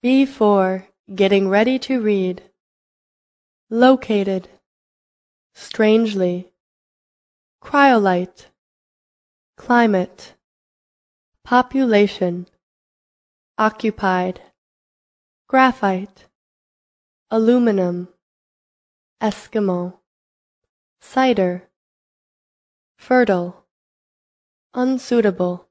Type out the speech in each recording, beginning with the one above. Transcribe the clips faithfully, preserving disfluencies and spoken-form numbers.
B for getting ready to read. Located. Strangely. Cryolite. Climate. Population. Occupied. Graphite. Aluminum. Eskimo. Cider. Fertile. Unsuitable.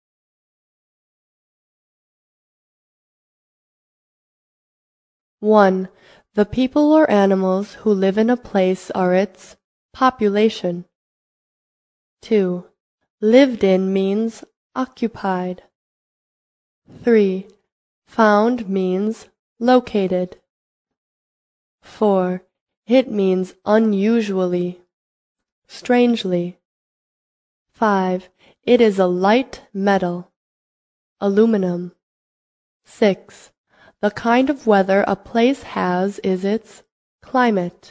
one. The people or animals who live in a place are its population. two. Lived in means occupied. three. Found means located. four. It means unusually, strangely. five. It is a light metal, aluminum. six. The kind of weather a place has is its climate.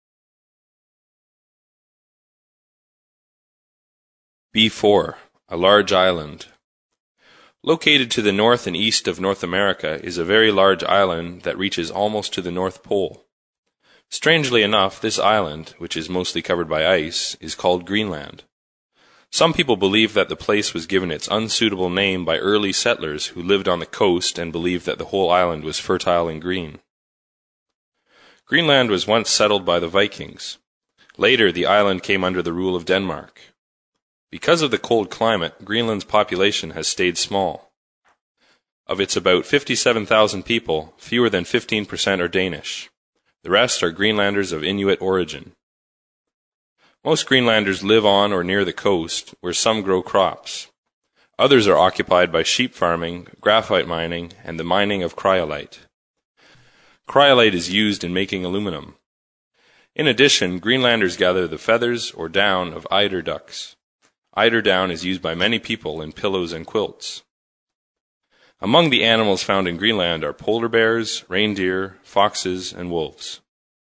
B four. A large island. Located to the north and east of North America is a very large island that reaches almost to the North Pole. Strangely enough, this island, which is mostly covered by ice, is called Greenland. Some people believe that the place was given its unsuitable name by early settlers who lived on the coast and believed that the whole island was fertile and green. Greenland was once settled by the Vikings. Later, the island came under the rule of Denmark. Because of the cold climate, Greenland's population has stayed small. Of its about fifty-seven thousand people, fewer than fifteen percent are Danish. The rest are Greenlanders of Inuit origin. Most Greenlanders live on or near the coast, where some grow crops. Others are occupied by sheep farming, graphite mining, and the mining of cryolite. Cryolite is used in making aluminum. In addition, Greenlanders gather the feathers or down of eider ducks. Eider down is used by many people in pillows and quilts. Among the animals found in Greenland are polar bears, reindeer, foxes, and wolves.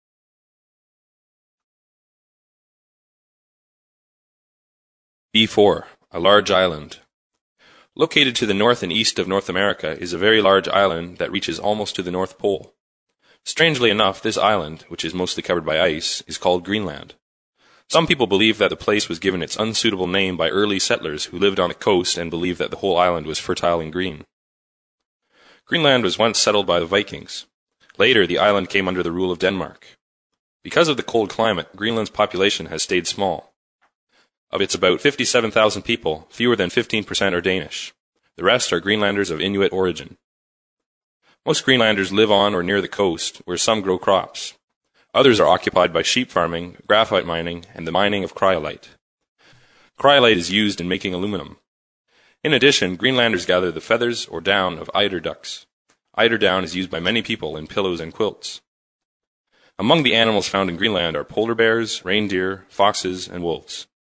B four. A large island. Located to the north and east of North America is a very large island that reaches almost to the North Pole. Strangely enough, this island, which is mostly covered by ice, is called Greenland. Some people believe that the place was given its unsuitable name by early settlers who lived on the coast and believed that the whole island was fertile and green. Greenland was once settled by the Vikings. Later, the island came under the rule of Denmark. Because of the cold climate, Greenland's population has stayed small. Of its about fifty-seven thousand people, fewer than fifteen percent are Danish. The rest are Greenlanders of Inuit origin. Most Greenlanders live on or near the coast, where some grow crops. Others are occupied by sheep farming, graphite mining, and the mining of cryolite. Cryolite is used in making aluminum. In addition, Greenlanders gather the feathers or down of eider ducks. Eider down is used by many people in pillows and quilts. Among the animals found in Greenland are polar bears, reindeer, foxes, and wolves.